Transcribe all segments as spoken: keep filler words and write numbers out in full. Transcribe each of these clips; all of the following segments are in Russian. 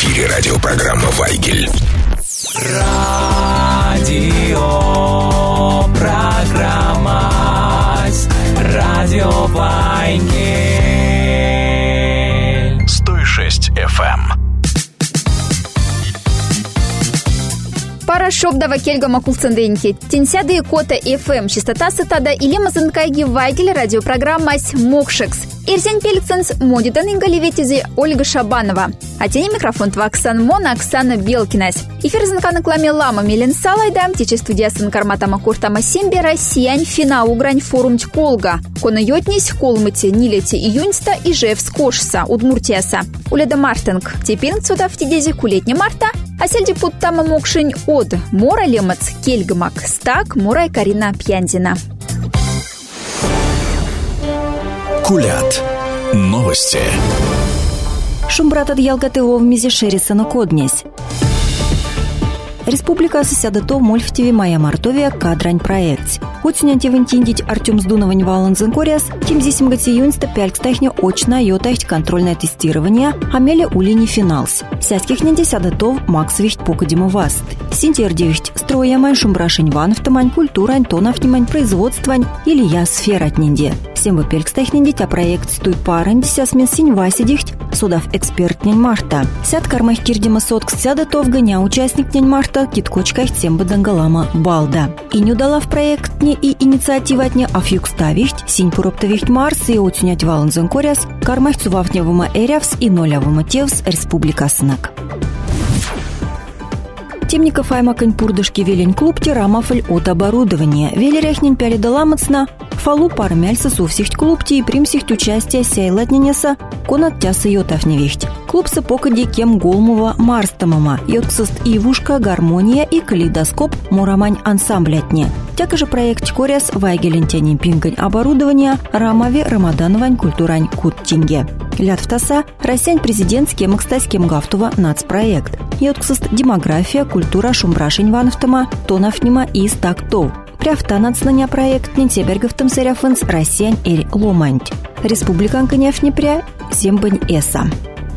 эфире радиопрограмма «Вайгель». Радио программа Радио Вайгель. сто шесть эф эм. Пара шобдава кельгама кулценденьки. Тенсяды кота эф эм. Частота сатада или мазанкайги Вайгель радиопрограммась Мокшекс. Ирзен Пеликсенс модитан ингаливетизи Ольга Шабанова. А тени микрофон Тваксан Мона Оксана Белкинась. Эфир занкана кламе лама Милен Салайдам. Тече студия санкарматама куртама Симбе Россиянь фина угрань форум Колга. Кона йотнись колмыте нилете июньста и жев скошса Удмуртияса. Уледа Мартинг. Тепинг сюда в тидези кулетня марта. А сельди путтама мокшень од. Мора лемац кельгамак. Стак Мора и Карина Пьянзина. Кулят. Новости. Шумбратад ялгатылов мизе шерисана коднесь. Республика сосядато мольфтеви моя мартовия кадрань проект. Хоть вентиндить Артем Сдуновань Валанзен Кориас, тем здесь мгатиюнста пялькстахня очна йотахть контрольное тестирование, амеля улини финалс. Сядских нендесядатов максовихть покадима васт. Синтердевихть строямань шумбрашень ванфтамань культурань тонафтимань производствань или я сфера от ненде. Всем вы пялькстахнендить, а проект стуй парань десясмен синь васидихть, судав эксперт нень марта. Сяд кармах кирдима сотк сядатов гоня участник нень марта киткочках тем бадангалама балда. И не удала в проект не и инициатива от не афюкставихть, синь пуроптовихть марс и отюнять валанзен коряс, кармах цувавневыма эрявс и нолявыма тевс республикасынак. Темников аймакань пурдышки велень клуб терамафль от оборудования. Велеряхнень пяледаламацна, фалу пармяльса сувсихть клубти и примсихть участие сейлатненеса конат тяса йотафневихть. Клуб сапокади кем голмова марстамама, йотксост ивушка, гармония и калейдоскоп мурамань ансамблятне. Тяка же проект коряс вайгелентянин пингань оборудования рамави рамадановань культурань куттинге. Лят втаса Россиян президентский макстаським гафтува нацпроект. Йотксост демография, культура шумбрашень ванфтама, тонафнима и стактов. Пряфта нацнания проект нентебергавтам саряфынс Россиян эль ломанть. Республиканка нефнепря зембань эса.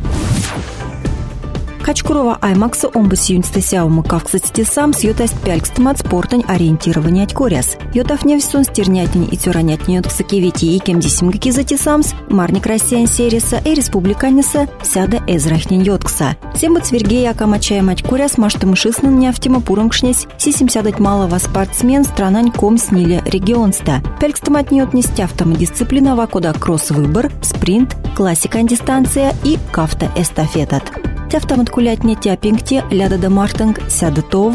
Качкурова аймакса омбас юнстасяума кавксати сам с йотаст пялькстмат спортань ориентирование от коряс. Йотав невсон стернятень и тюранятень йотксакивити и кемдисимгаки зати самс, марник Россиян сериса и республиканиса сяда эзрахнень йоткса. Сембат свергея акамачая мать коряс маштым шиснан няфтима пуром кшнесь, сисим сядать малого спортсмен странань ком снили регионста. Пялькстмат не отнестяфтама дисциплинова кода кросс-выбор, спринт, классика дистанция и кафта эстафетат. Тяфтамат кулять не тяпингте, ляда да мартинг, сядатов.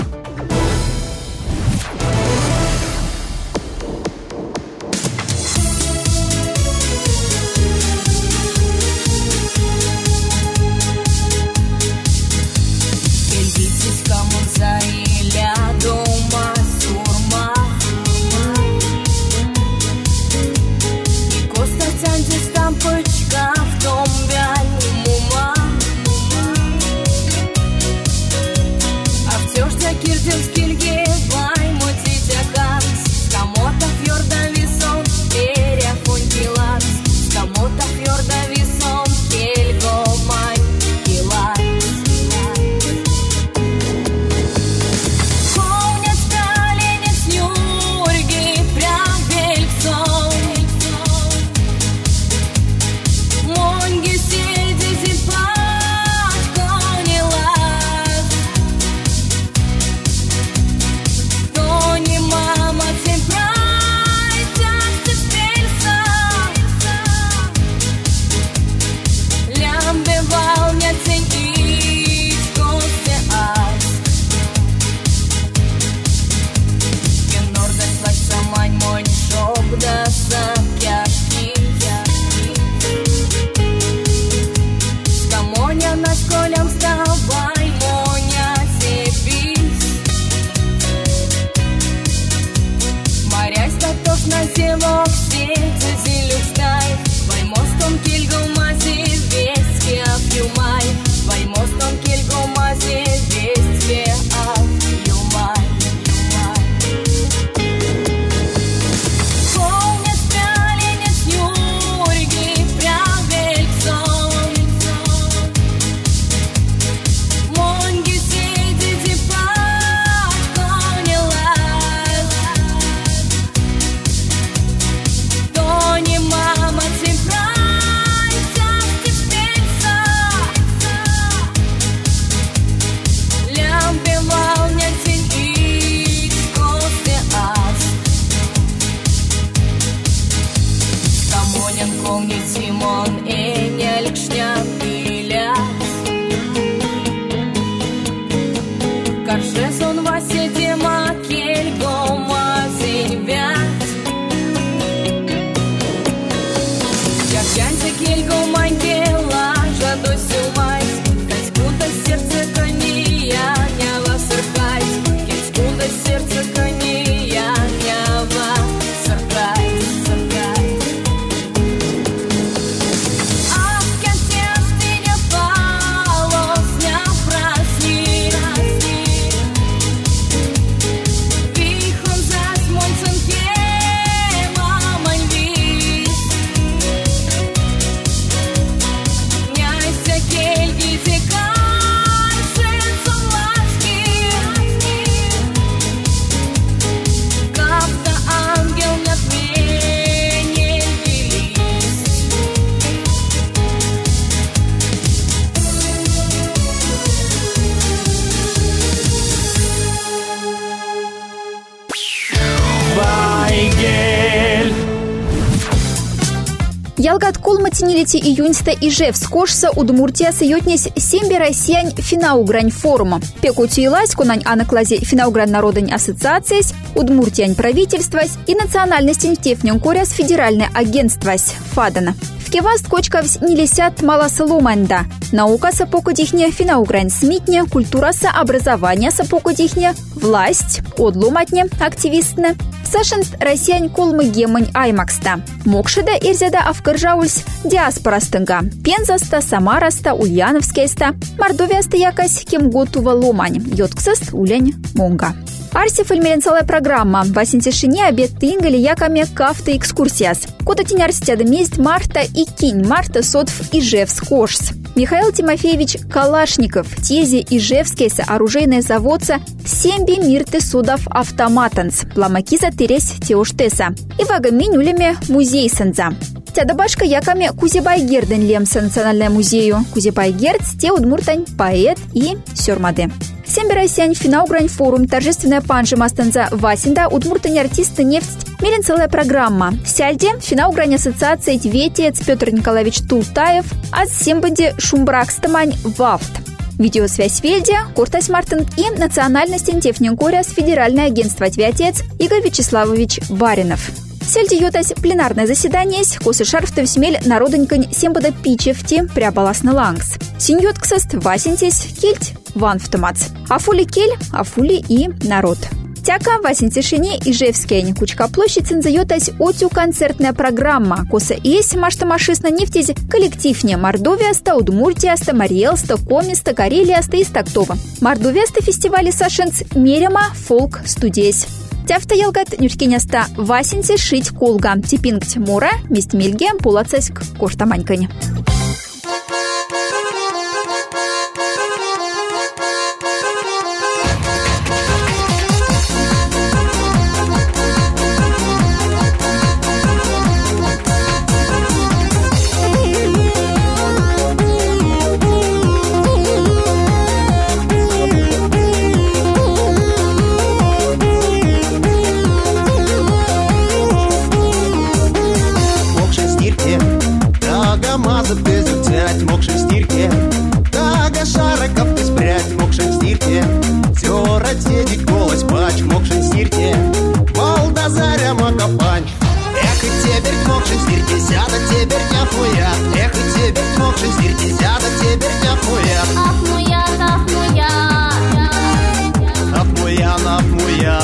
Кир Ялгат колматинилити июньста Ижевск кошса Удмуртия сойотнесь семьбе россиян финаугрань форума. Пекутиилась кунань анаклазе финаугрань народань ассоциациясь, Удмуртиянь правительствась и национальностень тефнен коряс федеральное агентствась Фадана. В кеваст кочкавсь не лисят маласа ломанда. Наука сапокодихне финаугрань смитне, культура со образование сапокодихне, власть, одломатне, активистне. Сашенст россиян колмы гемань аймакста. Мокшеда ирзяда авкаржаульс диаспорастынга. Пензаста, Самараста, Ульяновскейста. Мордовияста якась кем готува ломань. Йотксаст улянь монга. Арси фольмеренцалая программа. Васинтишине обед тынгали яками кафта экскурсияс. Кота тенярстяда месть марта и кинь марта сотв Ижевск кошс. Михаил Тимофеевич Калашников, тезе Ижевскейса оружейное заводца семби мирты судов автоматанс, пламакиза тересь теуштеса. И вага минюлями музей санза. Тядабашка яками Кузебайгерден лемса национальное музею. Кузебайгердс те удмуртань поэт и сёрмады. Семби россиян финаугрань форум торжественная панжи мастанза Васинда удмуртань артисты нефть мерен целая программа. Сяльде финаугрань ассоциация Тветец Петр Николаевич Тултаев от сембанде Шумбракстамань Вафт. Видеосвязь Вельде, Куртась Мартин и национальность Тефненкоряс федеральное агентство Тветец Игорь Вячеславович Баринов. Сельди йотась пленарное заседание, косы шарфтов смель народонькань сембада пичевти прябаласна лангс. Синьот ксаст васинтесь кельть ванфтомац. Афули кель, афули и народ. Тяка васинтишине Ижевская Кучка площадь цензайотась отю концертная программа. Коса есть машта машисна нефтези коллективне Мордовияста, Удмуртияста, Мариэлста, Комиста, Карелияста и Стактова. Мордовияста фестивале сашенц мерема фолк студесь. Тяфта ялгат нюшкеняста васинте шить колга. Типингть мора, месть мельге, пулацеськ коштаманькань. Мокши стирке, тага шараков ты спрячь, мокши стирке, тёра тедик голос пач, мокши стирке, балдазаря макапань. Эх, и тебер мокши стирке, сяда тебер няхуя, эх, и тебер мокши стирке, сяда тебер няхуя. Ахмуя, ахмуя, ахмуя, ахмуя.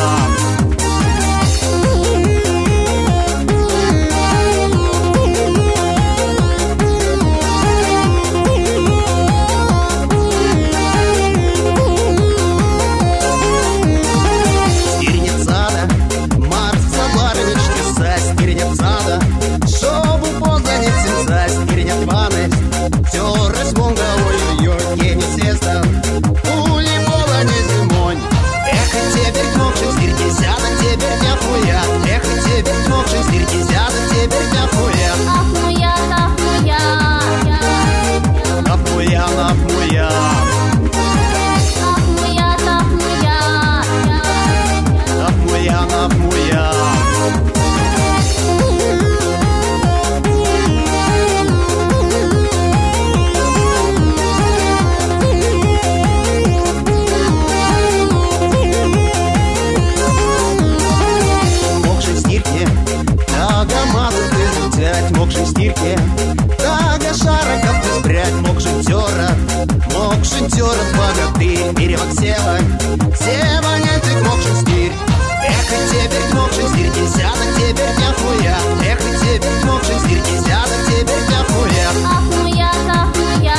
Мокши стирке, тага шараков ты спрячь, мокши тёра, мокши тёра богатырь, перевод сева, сева нетик мокши стирь. Эх, и теперь мокши стирке, сяда теперь няхуя, эх, и теперь мокши стирке, сяда теперь няхуя. ахмуя, ахмуя,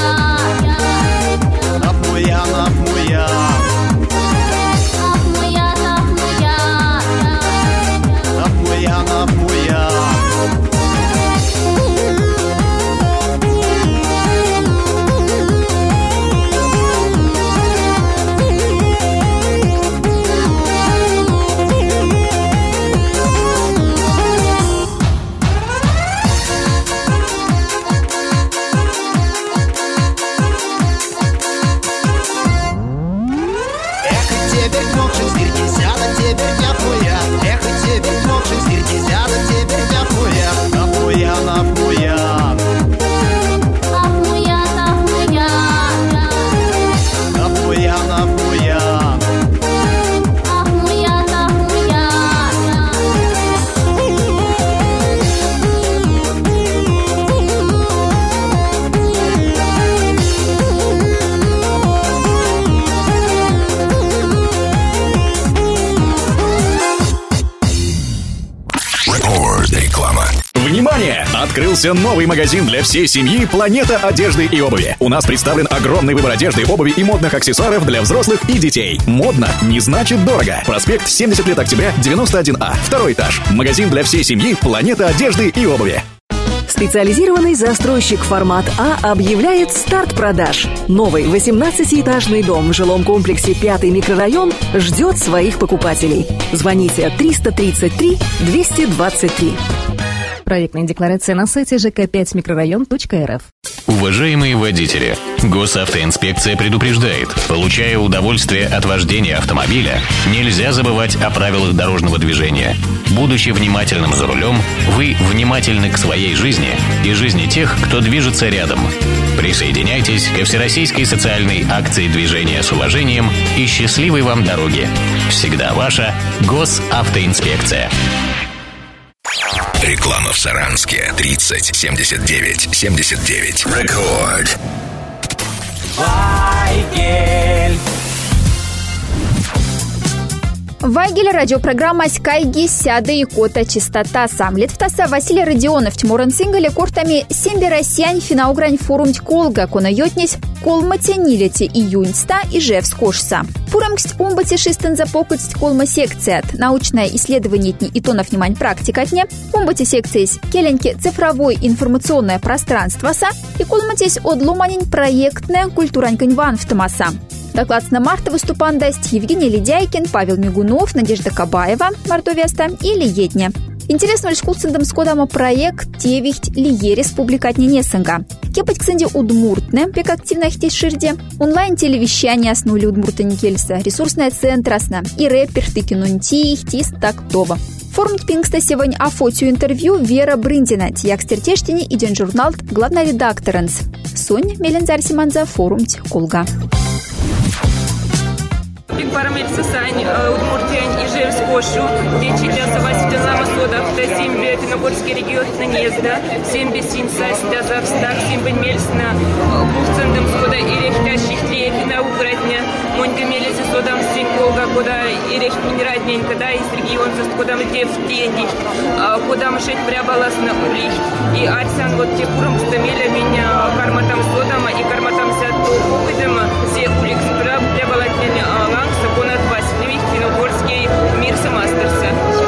ахмуя, ахмуя. ахмуя, ахмуя, ахмуя, ахмуя. открылся новый магазин для всей семьи «Планета одежды и обуви». У нас представлен огромный выбор одежды, обуви и модных аксессуаров для взрослых и детей. Модно не значит дорого. Проспект семьдесят лет октября, девяносто один А. Второй этаж. Магазин для всей семьи «Планета одежды и обуви». Специализированный застройщик «Формат А» объявляет старт продаж. Новый восемнадцатиэтажный дом в жилом комплексе «Пятый микрорайон» ждет своих покупателей. Звоните триста тридцать три двести двадцать три. Проектная декларация на сайте жэ ка пять микрорайон точка эр эф. Уважаемые водители, госавтоинспекция предупреждает: получая удовольствие от вождения автомобиля, нельзя забывать о правилах дорожного движения. Будучи внимательным за рулем, вы внимательны к своей жизни и жизни тех, кто движется рядом. Присоединяйтесь ко всероссийской социальной акции движения с уважением и счастливой вам дороги. Всегда ваша госавтоинспекция. Реклама в Саранске. тридцать семьдесят девять семьдесят девять. Рекорд. Вайгель. Вайгель, радиопрограмма «Скайги, сяда и кота чистота». Сам летвтаса Василий Родионов, Тимуран Сингале, кортами семби россиян финаугрань форум колга, кона йотнись колмате нилете июньста и жевскошса. Пурамксть умбати шистен запокутсть колма секцият. Научное исследование и тонов внимань практикатне. Умбати секции келеньки цифровое информационное пространство са и колматесь одломанень проектная культуранькань ванфтамаса. Доклад на марта выступандасть Евгений Ледяйкин, Павел Мигунов, Надежда Кабаева, Мартовеста и Лиедня. Интересно ли шкулцендам скодама проект тевихть лие республикатне несенга. Кепать ксенде удмуртне, пек активно хтесь ширде. Онлайн-телевещание оснули удмуртани кельса, ресурсная центрасна и рэпер тыкинунти хтис так тоба. Формить пингста сегодня афотию интервью Вера Брындина, тиякстертештини и день журнал главный редакторенс. Сонь Мелензар Симанза, форум Колга. Парамельцы Сань, Удмуртиань и Жевскошу, где читался Василий Ламасодов, да Симби, Финогорский регион на Незда, Симби Синсас, да Завстак, Симби Мельсна, Бухцендам Сода и Рехтащих Тлеефина Украдня, Монька Мелизи Содам Синьколга, куда и Рехт Минерадненька, да, из региона, куда мы те в Тенди, куда мы шесть прябалас на Улих, и Арсен, вот те курам стамеля меня карматам Содам и карматам Сяту Кукидам, зе Улих прябалатня Алан, Саконат Васильевич, Финогорский мир Самастерса.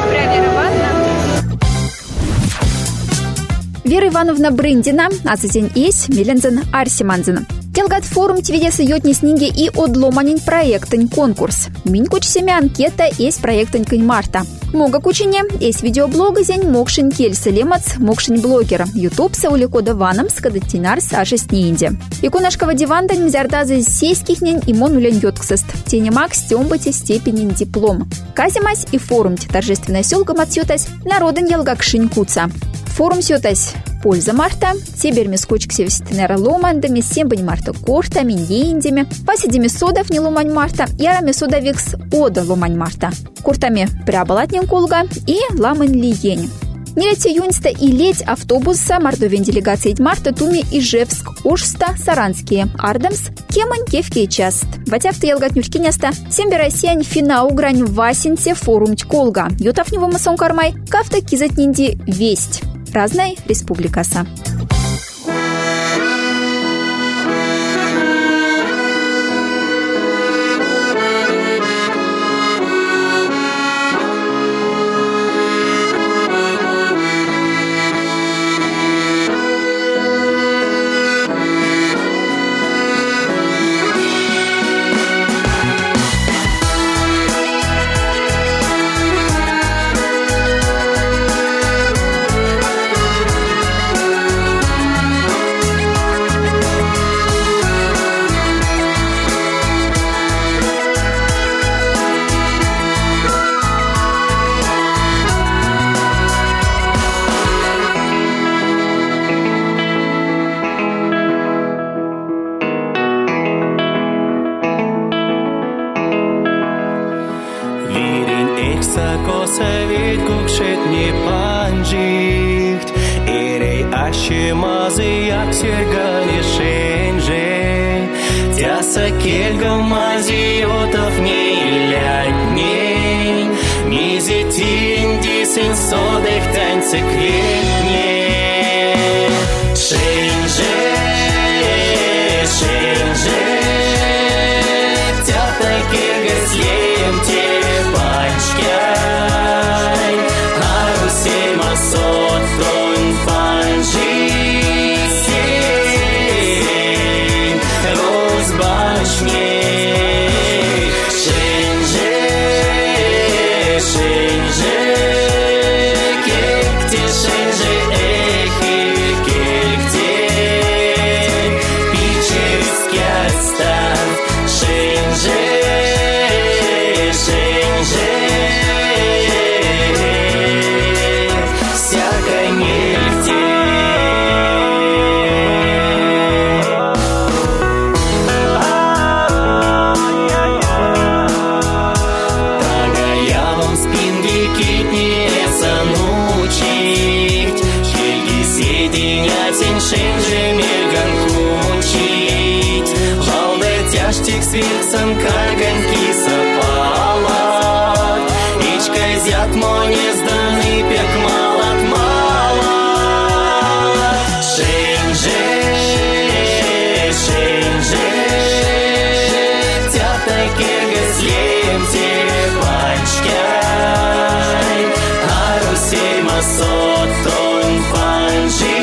Вера Ивановна Брындина, а за день есть Мелензен Арсиманзен. Телгат форум твидеса йотни сниги и одломанин проектань конкурс. Минь куч семя анкета есть проектань кань марта. Мога кучине есть видеоблога зень мокшин кельса лемац мокшин блогера. Ютуб сауликода ваном скадатинар Саша Снинди. Иконашкова дивандань мзярдазы сейских нень и монулен йотксест. Тенемак стембати степенин диплом. Казимась и форум торжественная сёлка мацютась народен елгак шинькуца. Форум сётась польза марта, себерми скочк севестинера ломандами, сембань марта кортами, ендями, пасидями содов не ломань марта, ярами содовикс ода ломань марта, куртами прябалатнен колга и ламань лиень. Нелете юньста и ледь автобуса мордовен делегации марта туми Ижевск, Ошста, Саранские, Ардемс, Кемань, Кевки и Част. Ватявта елгат нюркиняста, сембе россиян фина угрань васинце форум колга, ютав него масон кармай, кафта кизат нинди весть. Разная республикаса. Содых танцы кветней. свирцем огоньки сапала. Ичка зят моне сданы пек малат мала. Шенже, шенже, тятай киргизлемте панчкай. Арусей масотон панжи.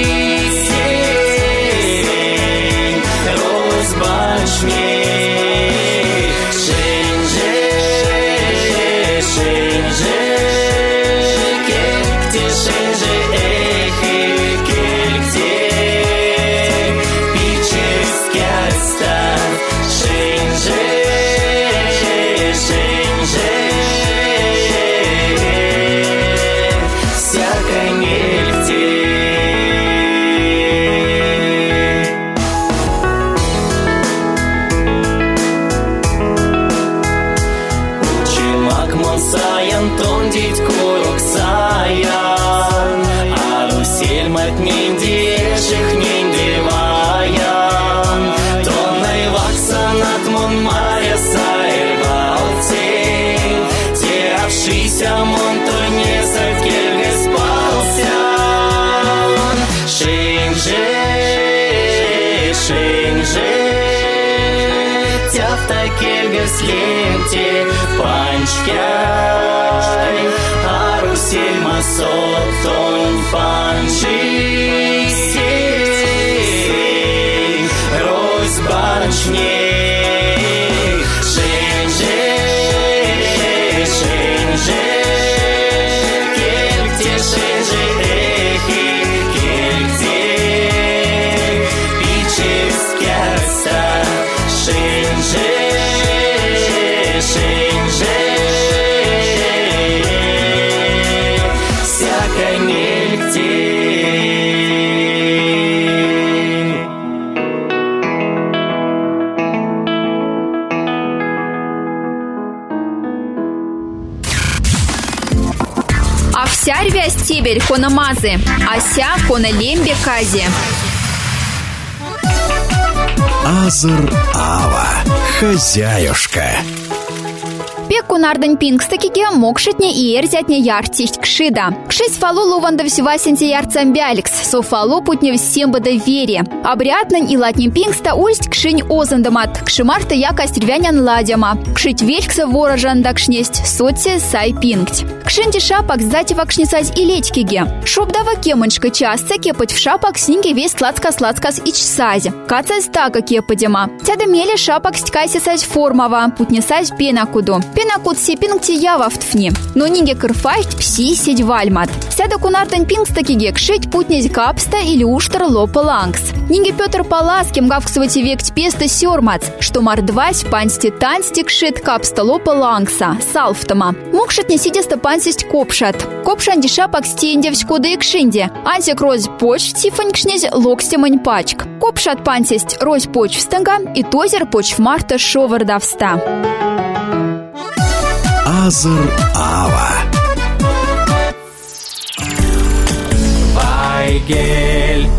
Ленте панчкай, Арусель масотон панчи сей, Рось банчней, Шенже, шенже, кельте шенже эхи, кельте, Пичевскяса, шенже. Овсярвя стебель кона мазы, ася кона лембе кази. Азыр ава, хозяюшка. Кунардань пингстакиге мокшетне и эрзятне яртисть кшида. Кшись фалу луванда всева сенте ярцам бяликс, со фалу путне всем бада вере. Обряднань и латнем пингста ульсть кшинь озандамат, кшимарта яка стервянян ладяма. Кшить верькса ворожан дакшнесть, соци сай пингть. Кшинти шапак сдати вакшницать и летькиге. Шобдава кемончка часто кепать в шапак снинги весь сладко-сладкас ич сази. Кацай стака кепадема. Тяда мели шапак стькайся сать формова, путне сать пенакуду. Пенакуд се пингти ява втфни. Но ниге кырфайт пси сидь вальмат. Сяда кунартань пингстакиге кшить путнесь капста или уштар лопа лангс. Ниге Петр Паласким гавксвати вект песта сёрмац, что мардвась пансти тансти кшит капста лопа лангса, салфтама. Мукшит не сидеста пансисть копшат. Копшанди шапак стенде вскода и кшинде. Ансик роз поч тифань кшнезь локстемань пачк. Копшат пансисть роз поч встанга и тозер поч марта шовардавста. Азыр ава. Вайгель.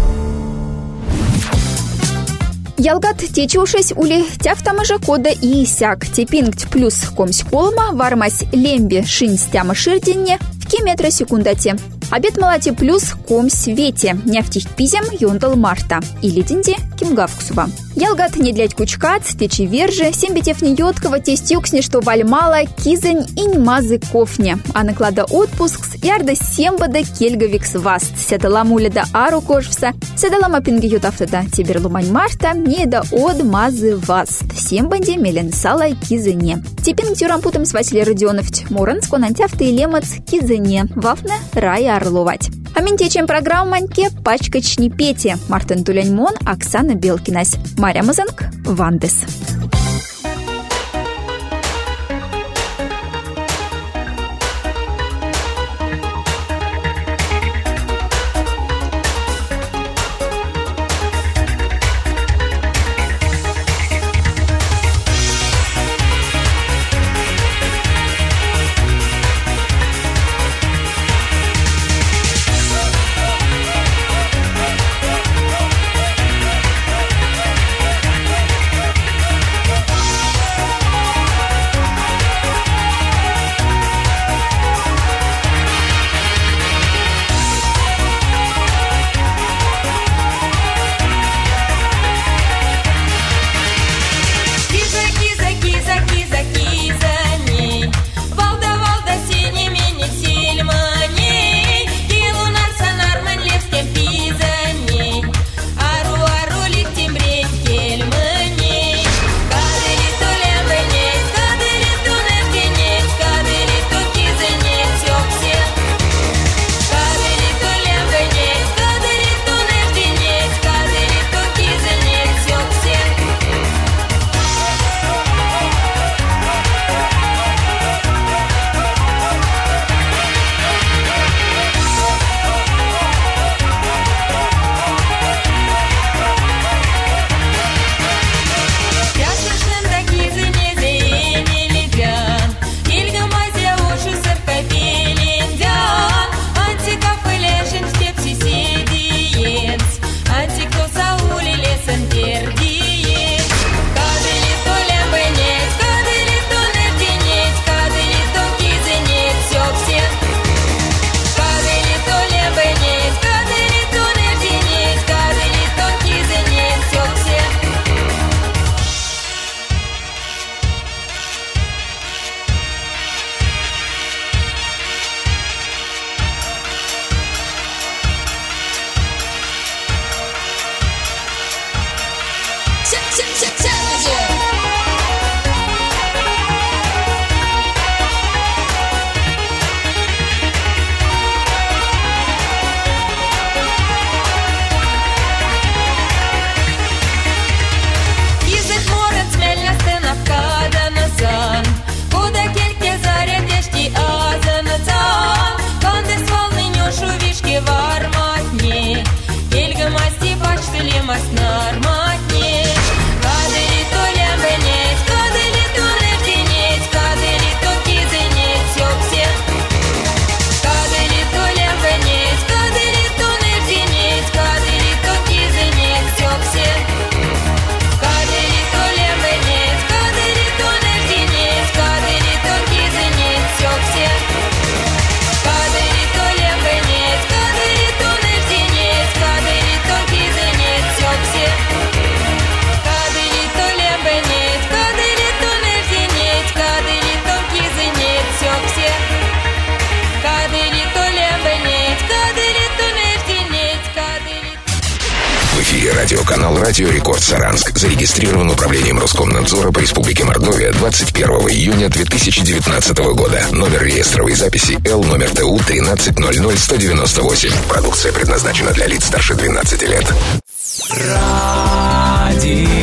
Ялгат течушись ули тяфтамажа кода и сяк. Тепингть плюс комсь колма, вармась лемби шинь стяма ширденне в километра секундате. Обед малати плюс комсь вете. Нефтих пизем юндал марта. Или динди кимгавксуба. Ялгат не длять кучкат, течи верже, сембетев не йоткова, тесть юксни, что вальмала, кизень и ньмазы кофне. А наклада отпускс, ярда сембада кельгавикс васт. Седала муляда ару кожвса, седала мапинги ютавтада тиберлумань марта, не да од мазы васт. Сембанди мелен сала кизене. Типинг тюрампутом с Василий Родионович. Муранско нантяфты и лемац кизене. Вафна рая орловать. А ментечем программаньке пачкачни пете. Мартин Туляньмон, Оксана Белкинась. Мария Мазанг, Вандес. Радиоканал «Радио Рекорд Саранск» зарегистрирован управлением Роскомнадзора по Республике Мордовия двадцать первого июня две тысячи девятнадцатого года. Номер реестровой записи Л, номер Т У тринадцать ноль ноль сто девяносто восемь. Продукция предназначена для лиц старше двенадцати лет. Радио